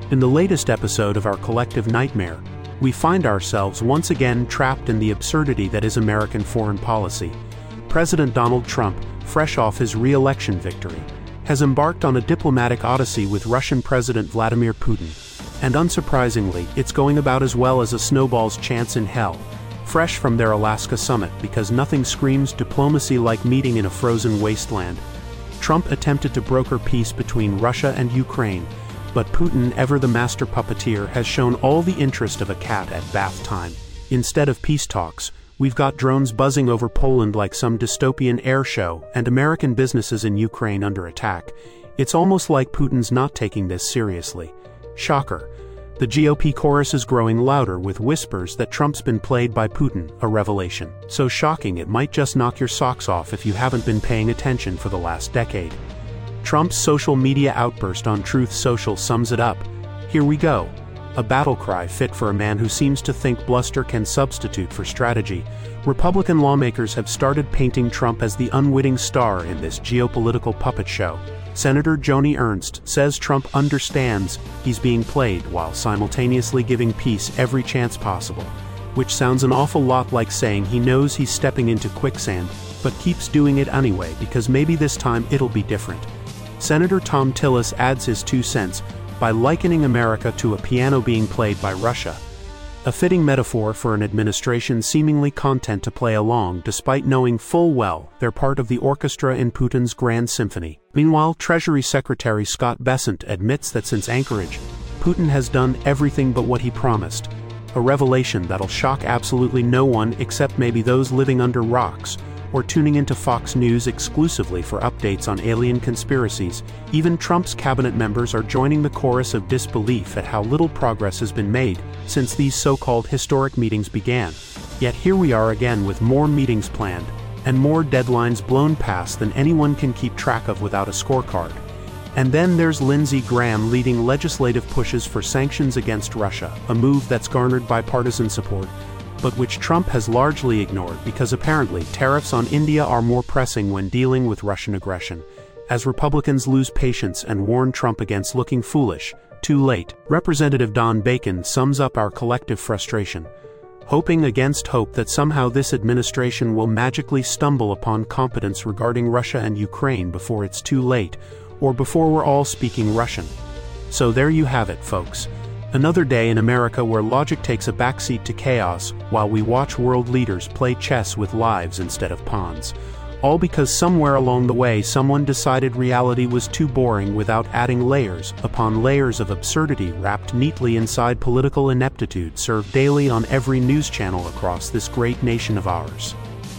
In the latest episode of our collective nightmare, we find ourselves once again trapped in the absurdity that is American foreign policy. President Donald Trump, fresh off his re-election victory, has embarked on a diplomatic odyssey with Russian President Vladimir Putin. And unsurprisingly, it's going about as well as a snowball's chance in hell, fresh from their Alaska summit, because nothing screams diplomacy like meeting in a frozen wasteland. Trump attempted to broker peace between Russia and Ukraine, but Putin, ever the master puppeteer, has shown all the interest of a cat at bath time. Instead of peace talks, we've got drones buzzing over Poland like some dystopian air show, and American businesses in Ukraine under attack. It's almost like Putin's not taking this seriously. Shocker. The GOP chorus is growing louder with whispers that Trump's been played by Putin, a revelation so shocking it might just knock your socks off if you haven't been paying attention for the last decade. Trump's social media outburst on Truth Social sums it up. Here we go. A battle cry fit for a man who seems to think bluster can substitute for strategy. Republican lawmakers have started painting Trump as the unwitting star in this geopolitical puppet show. Senator Joni Ernst says Trump understands he's being played while simultaneously giving peace every chance possible, which sounds an awful lot like saying he knows he's stepping into quicksand, but keeps doing it anyway because maybe this time it'll be different. Senator Thom Tillis adds his 2 cents by likening America to a piano being played by Russia, a fitting metaphor for an administration seemingly content to play along despite knowing full well they're part of the orchestra in Putin's grand symphony. Meanwhile, Treasury Secretary Scott Bessent admits that since Anchorage, Putin has done everything but what he promised, a revelation that'll shock absolutely no one except maybe those living under rocks or tuning into Fox News exclusively for updates on alien conspiracies. Even Trump's cabinet members are joining the chorus of disbelief at how little progress has been made since these so-called historic meetings began. Yet here we are again with more meetings planned, and more deadlines blown past than anyone can keep track of without a scorecard. And then there's Lindsey Graham leading legislative pushes for sanctions against Russia, a move that's garnered bipartisan support, but which Trump has largely ignored because apparently tariffs on India are more pressing when dealing with Russian aggression. As Republicans lose patience and warn Trump against looking foolish, too late, Representative Don Bacon sums up our collective frustration, hoping against hope that somehow this administration will magically stumble upon competence regarding Russia and Ukraine before it's too late, or before we're all speaking Russian. So there you have it, folks. Another day in America where logic takes a backseat to chaos while we watch world leaders play chess with lives instead of pawns. All because somewhere along the way someone decided reality was too boring without adding layers upon layers of absurdity wrapped neatly inside political ineptitude served daily on every news channel across this great nation of ours.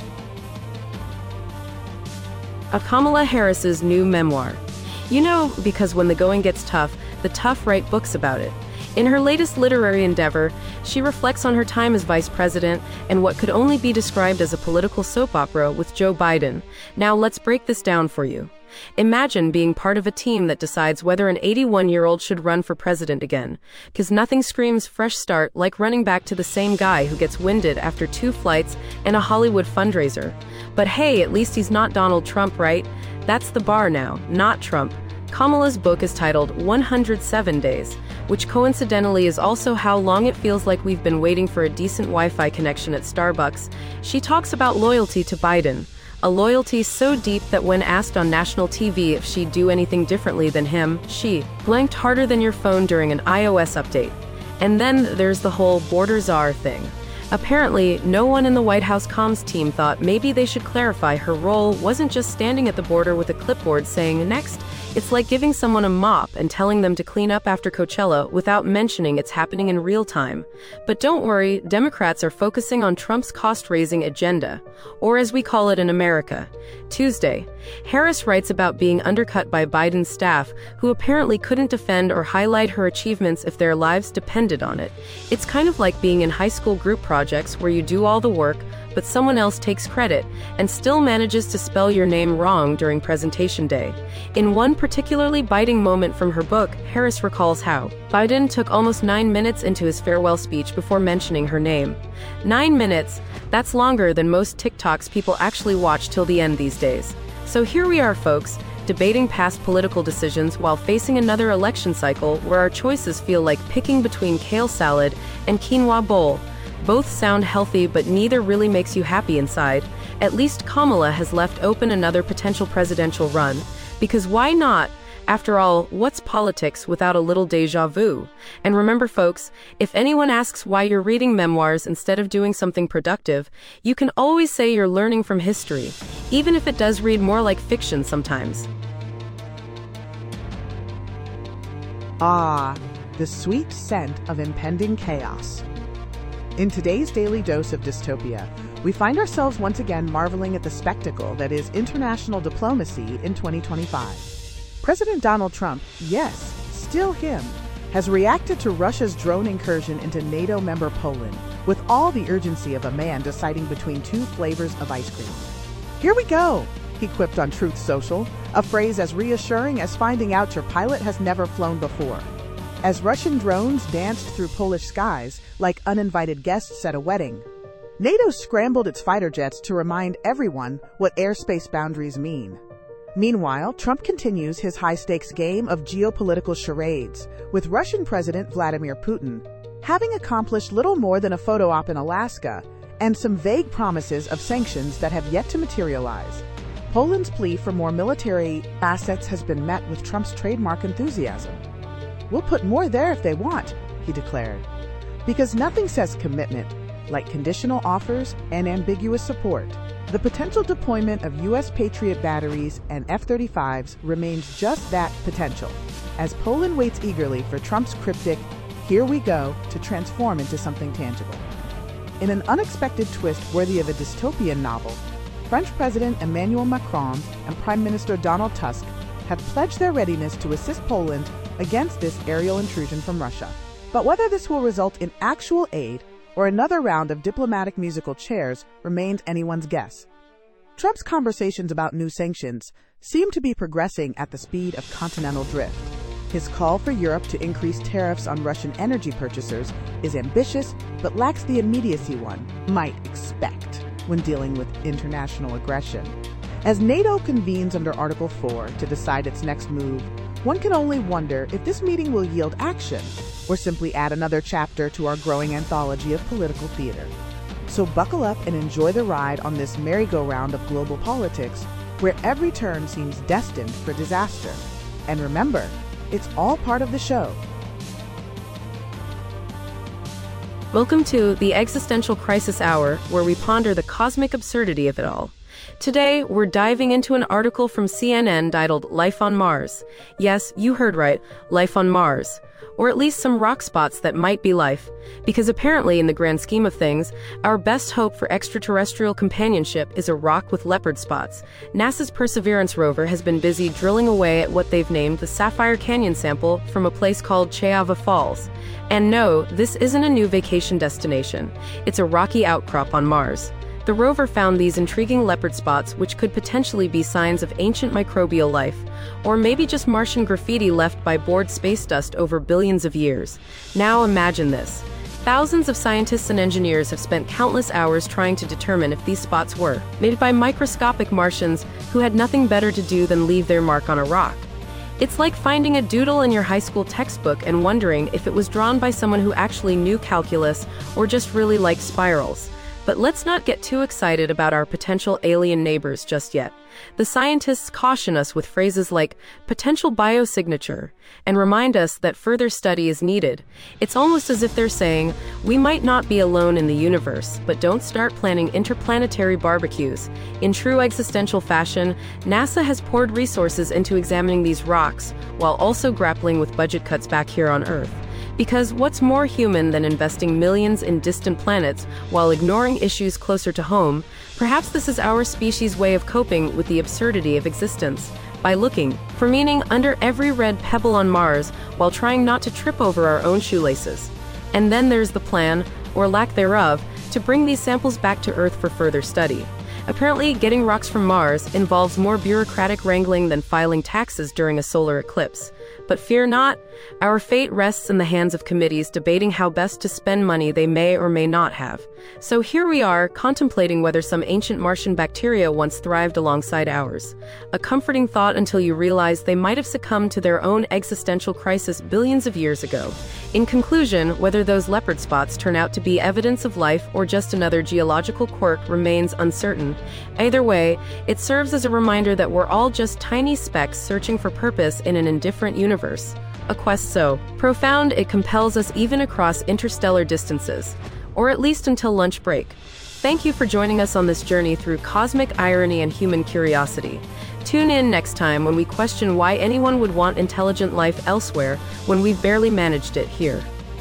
Of Kamala Harris's new memoir. You know, because when the going gets tough, the tough write books about it. In her latest literary endeavor, she reflects on her time as vice president and what could only be described as a political soap opera with Joe Biden. Now let's break this down for you. Imagine being part of a team that decides whether an 81-year-old should run for president again. 'Cause nothing screams fresh start like running back to the same guy who gets winded after 2 flights and a Hollywood fundraiser. But hey, at least he's not Donald Trump, right? That's the bar now, not Trump. Kamala's book is titled 107 Days, which coincidentally is also how long it feels like we've been waiting for a decent Wi-Fi connection at Starbucks. She talks about loyalty to Biden, a loyalty so deep that when asked on national TV if she'd do anything differently than him, she blanked harder than your phone during an iOS update. And then there's the whole border czar thing. Apparently, no one in the White House comms team thought maybe they should clarify her role wasn't just standing at the border with a clipboard saying, "Next." It's like giving someone a mop and telling them to clean up after Coachella without mentioning it's happening in real time. But don't worry, Democrats are focusing on Trump's cost-raising agenda, or as we call it in America, Tuesday. Harris writes about being undercut by Biden's staff, who apparently couldn't defend or highlight her achievements if their lives depended on it. It's kind of like being in high school group projects where you do all the work, but someone else takes credit and still manages to spell your name wrong during presentation day. In one particularly biting moment from her book, Harris recalls how Biden took almost 9 minutes into his farewell speech before mentioning her name. 9 minutes, that's longer than most TikToks people actually watch till the end these days. So here we are, folks. debating past political decisions while facing another election cycle where our choices feel like picking between kale salad and quinoa bowl. Both sound healthy, but neither really makes you happy inside. At least Kamala has left open another potential presidential run. Because why not? After all, what's politics without a little déjà vu? And remember, folks, if anyone asks why you're reading memoirs instead of doing something productive, you can always say you're learning from history, even if it does read more like fiction sometimes. Ah, the sweet scent of impending chaos. In today's daily dose of dystopia, we find ourselves once again marveling at the spectacle that is international diplomacy in 2025. President Donald Trump, yes, still him, has reacted to Russia's drone incursion into NATO member Poland with all the urgency of a man deciding between two flavors of ice cream. "Here we go," he quipped on Truth Social, a phrase as reassuring as finding out your pilot has never flown before. As Russian drones danced through Polish skies like uninvited guests at a wedding, NATO scrambled its fighter jets to remind everyone what airspace boundaries mean. Meanwhile, Trump continues his high-stakes game of geopolitical charades, with Russian President Vladimir Putin having accomplished little more than a photo op in Alaska and some vague promises of sanctions that have yet to materialize. Poland's plea for more military assets has been met with Trump's trademark enthusiasm. "We'll put more there if they want," he declared. Because nothing says commitment like conditional offers and ambiguous support. The potential deployment of U.S. Patriot batteries and F-35s remains just that, potential, as Poland waits eagerly for Trump's cryptic, "Here we go," to transform into something tangible. In an unexpected twist worthy of a dystopian novel, French President Emmanuel Macron and Prime Minister Donald Tusk have pledged their readiness to assist Poland against this aerial intrusion from Russia. But whether this will result in actual aid or another round of diplomatic musical chairs remains anyone's guess. Trump's conversations about new sanctions seem to be progressing at the speed of continental drift. His call for Europe to increase tariffs on Russian energy purchasers is ambitious, but lacks the immediacy one might expect when dealing with international aggression. As NATO convenes under Article 4 to decide its next move, one can only wonder if this meeting will yield action or simply add another chapter to our growing anthology of political theater. So buckle up and enjoy the ride on this merry-go-round of global politics, where every turn seems destined for disaster. And remember, it's all part of the show. Welcome to the Existential Crisis Hour, where we ponder the cosmic absurdity of it all. Today, we're diving into an article from CNN titled "Life on Mars." Yes, you heard right, life on Mars. Or at least some rock spots that might be life. Because apparently, in the grand scheme of things, our best hope for extraterrestrial companionship is a rock with leopard spots. NASA's Perseverance rover has been busy drilling away at what they've named the Sapphire Canyon sample from a place called Cheava Falls. And no, this isn't a new vacation destination. It's a rocky outcrop on Mars. The rover found these intriguing leopard spots, which could potentially be signs of ancient microbial life, or maybe just Martian graffiti left by bored space dust over billions of years. Now imagine this. Thousands of scientists and engineers have spent countless hours trying to determine if these spots were made by microscopic Martians who had nothing better to do than leave their mark on a rock. It's like finding a doodle in your high school textbook and wondering if it was drawn by someone who actually knew calculus or just really liked spirals. But let's not get too excited about our potential alien neighbors just yet. The scientists caution us with phrases like potential biosignature and remind us that further study is needed. It's almost as if they're saying, we might not be alone in the universe, but don't start planning interplanetary barbecues. In true existential fashion, NASA has poured resources into examining these rocks while also grappling with budget cuts back here on Earth. Because what's more human than investing millions in distant planets while ignoring issues closer to home? Perhaps this is our species' way of coping with the absurdity of existence, by looking for meaning under every red pebble on Mars while trying not to trip over our own shoelaces. And then there's the plan, or lack thereof, to bring these samples back to Earth for further study. Apparently, getting rocks from Mars involves more bureaucratic wrangling than filing taxes during a solar eclipse. But fear not, our fate rests in the hands of committees debating how best to spend money they may or may not have. So here we are, contemplating whether some ancient Martian bacteria once thrived alongside ours. A comforting thought until you realize they might have succumbed to their own existential crisis billions of years ago. In conclusion, whether those leopard spots turn out to be evidence of life or just another geological quirk remains uncertain. Either way, it serves as a reminder that we're all just tiny specks searching for purpose in an indifferent universe. A quest so profound it compels us even across interstellar distances, or at least until lunch break. Thank you for joining us on this journey through cosmic irony and human curiosity. Tune in next time when we question why anyone would want intelligent life elsewhere when we've barely managed it here.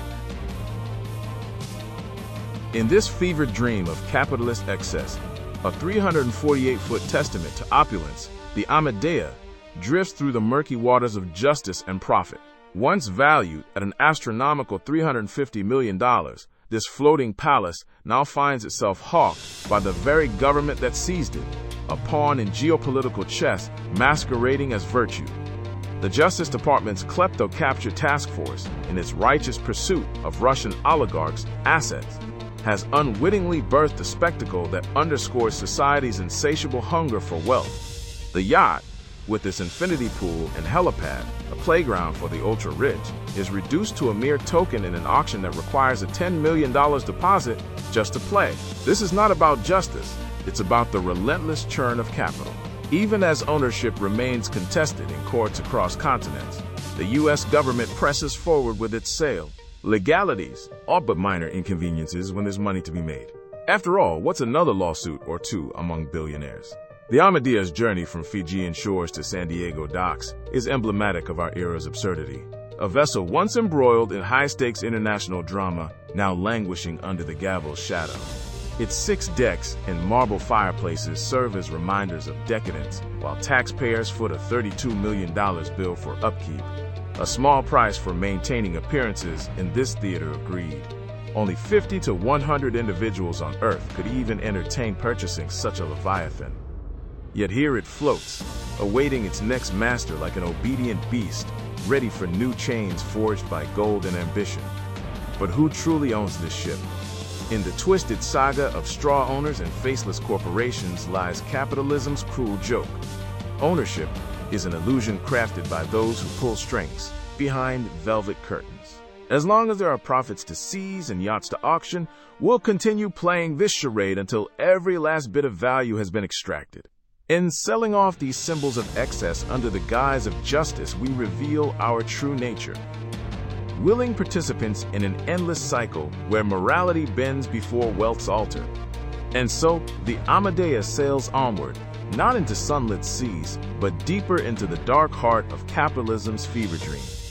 In this fevered dream of capitalist excess, a 348-foot testament to opulence, the Amadea drifts through the murky waters of justice and profit. Once valued at an astronomical $350 million, this floating palace now finds itself hawked by the very government that seized it, a pawn in geopolitical chess masquerading as virtue. The Justice Department's klepto-capture task force, in its righteous pursuit of Russian oligarchs' assets, has unwittingly birthed a spectacle that underscores society's insatiable hunger for wealth. The yacht, with its infinity pool and helipad, a playground for the ultra-rich, is reduced to a mere token in an auction that requires a $10 million deposit just to play. This is not about justice, it's about the relentless churn of capital. Even as ownership remains contested in courts across continents, the U.S. government presses forward with its sale. Legalities, all but minor inconveniences when there's money to be made. After all, what's another lawsuit or two among billionaires? The Amadea's journey from Fijian shores to San Diego docks is emblematic of our era's absurdity. A vessel once embroiled in high-stakes international drama, now languishing under the gavel's shadow. Its 6 decks and marble fireplaces serve as reminders of decadence, while taxpayers foot a $32 million bill for upkeep. A small price for maintaining appearances in this theater of greed. Only 50 to 100 individuals on Earth could even entertain purchasing such a leviathan. Yet here it floats, awaiting its next master like an obedient beast, ready for new chains forged by gold and ambition. But who truly owns this ship? In the twisted saga of straw owners and faceless corporations lies capitalism's cruel joke. Ownership is an illusion crafted by those who pull strings behind velvet curtains. As long as there are profits to seize and yachts to auction, we'll continue playing this charade until every last bit of value has been extracted. In selling off these symbols of excess under the guise of justice, we reveal our true nature. Willing participants in an endless cycle where morality bends before wealth's altar. And so, the Amadea sails onward, not into sunlit seas, but deeper into the dark heart of capitalism's fever dream.